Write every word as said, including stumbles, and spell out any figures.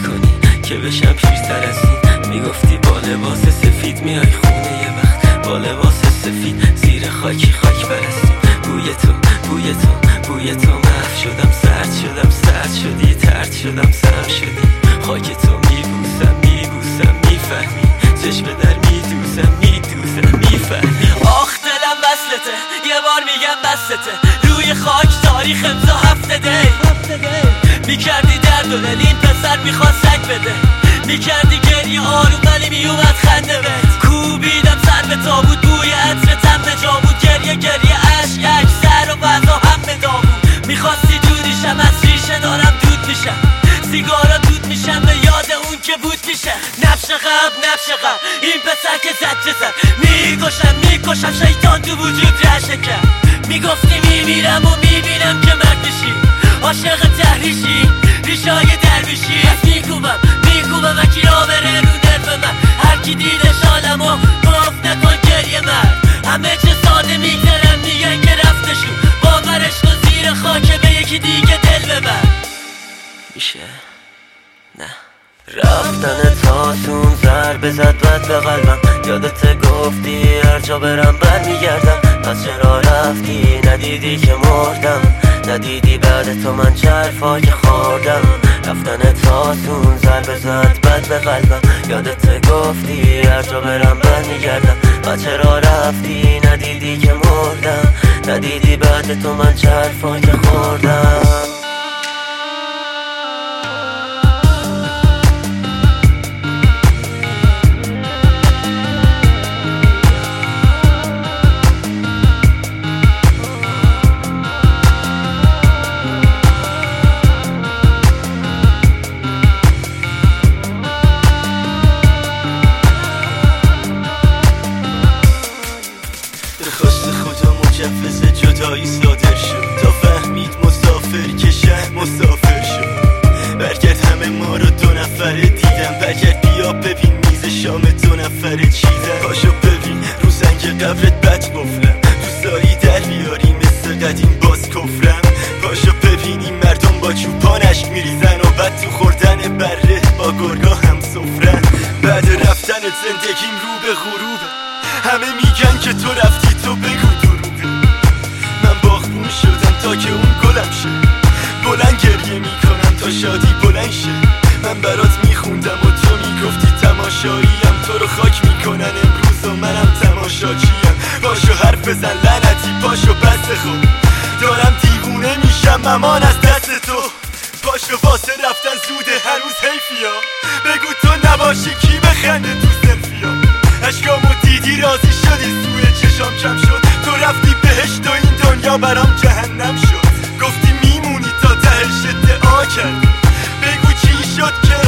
میکنی که بشم پیرتر از این. میگفتی با لباس سفید میای خونه یه وقت، با لباس سفید زیر خاکی خاک پرستیم. بوی تو بوی تو بوی تو محو شدم، سرد شدم سرد شدی، ترد شدم سرم شدی. خاک تو میبوسم میبوسم میفهمی، چشم در میدوزم میدوزم میفهمی. آخ دلم وصلته، یه بار میگم بسته، روی خاک تاریخ امضا هفته دی. میکردی درد و دل این پسر میخواد سگ بده، میکردی گریه آروم ولی میومد خنده بهت. کوبیدم سر به تابوت، بوی عطر تم به جا بود، گریه گریه عشق یک سر و بعضا هم به داغون. میخواستی دودیشم، از ریشه دارم دود میشم، سیگارا دود میشم به یاد اون که بود میشه. نبش غم نبش غم این پسر که زد چه زد، میکشم میکشم شیطان تو وجود رشه کرد. میگفتی میمیرم و میبینم که مرد میشی، عاشق تحریشی ریشای درویشی. از میکوبم میکوبم وکی را بره رو نرف من، هرکی دیده شالم و گفت نکن گریه مرد. همه چه ساده میگذرم میگن که رفتشون، باورش کن زیر خاکه به یکی دیگه دل ببر. میشه نه رفتن تاسون ضربه زد بد به قلبم، یادت گفتی هر جا برم برمیگردم. پس چرا رفتی ندیدی که مردم، ندیدی بعد تو من چه حرفا که خوردم. رفتن تاسون ضربه زد بد به قلبم، یادت گفتی هر جا برم برمیگردم. پس چرا رفتی ندیدی که مردم، ندیدی بعد تو من چه حرفا که خوردم. درخواست خدا مجوز جدایی صادر شد، تا فهمید مسافر که شهر مسافر شد. برگرد همه ما رو دو نفره دیدم، برگرد بیا ببین میز شام دو نفره چیدم. پاشو ببین رو زنگ قبرت بد قفلم، دوستایی در بیاری مثل قدیم باز کفرم. پاشو ببین این مردم با چوپان اشک میریزن و بعد تو خوردن بره با گرگا هم سفرن. بعد رفتن زندگیم رو به غروبه، همه میگن که تو رفتی تو بگو دروغه. من باغبون شدم تا که اون گلم شه، بلند گریه میکنم تا شادی بلند شه. من برات میخوندم و تو میگفتی تماشاییم، تو رو خاک میکنن امروز و منم تماشاچیم. پاشو حرف بزن لعنتی پاشو بس خوب، دارم دیوونه میشم ممان از دست تو. پاشو واسه رفتن زوده هنوز حیفیا، بگو تو نباشی کی بخنده تو سلفیا. اشکامو دیدی راضی شدی سوی چشام کم شد، تو رفتی بهشت و این دنیا برام جهنم شد. گفتی میمونی تا تهش ادعا کرد، بگو چی شد که